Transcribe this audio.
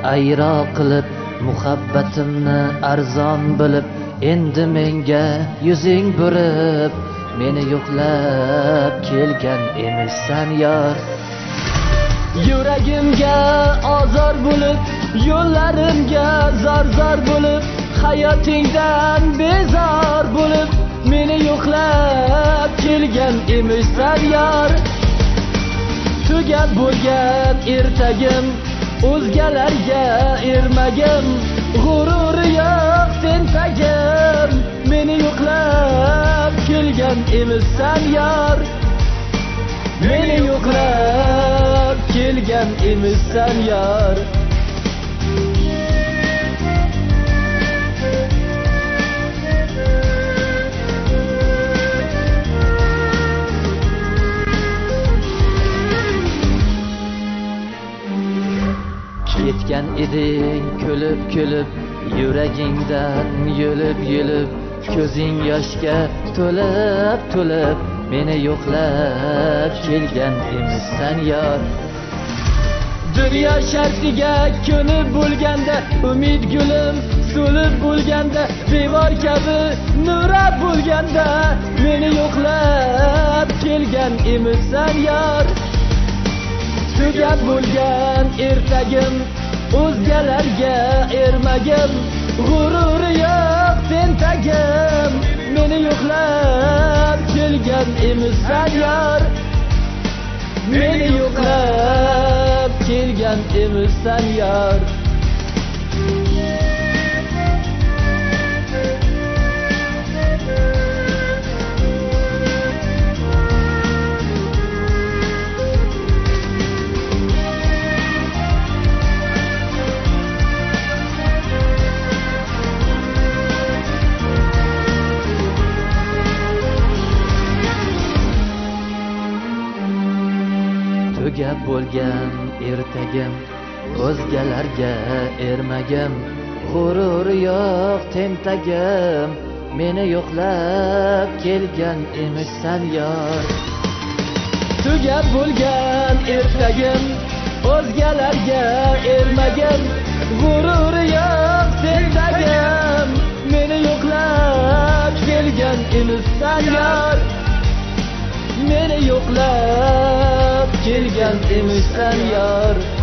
ayro qilib, muhabbatimni arzon bilib, endi menga yuzing burib, meni yo'qlab kelgan emissan yor. Yuragimga ozor bo'lib, yo'llarimga zor bo'lib, hayotingdan bezor bo'lib, meni yo'qlab kelgan emissan yor. Tugab bo'lgan ertagim, o'zgalarga ermagim, g'ururi yo'q tentagim, meni yo'qlab kelgan emissan yor. Meni yo'qlab kelgan emissan yor. Ketgan eding kulib, yuragingdan yulib, ko'zing yoshga to'lib, meni yo'qlab kelgan emissan yor. Dunyo shartiga ko'nib bo'lganda, umid gulim so'lib bo'lganda, devor kabi nurab bo'lganda, meni yo'qlab kelgan emissan yor. Tugab bo'lgan ertagim, o'zgalarga ermagim, g'ururi yo'q tentagim, meni yo'qlab kelgan emissan yor. Meni yo'qlab kelgan emissan yor. Tugab bo'lgan ertagim, o'zgalarga ermagim, g'ururi yo'q tentagim, meni yo'qlab kelgan emissan yor. Tugab bo'lgan ertagim, o'zgalarga ermagim, g'ururi yo'q tentagim, meni yo'qlab kelgan emissan yor. Meni yo'qlab kelgan emissan yor.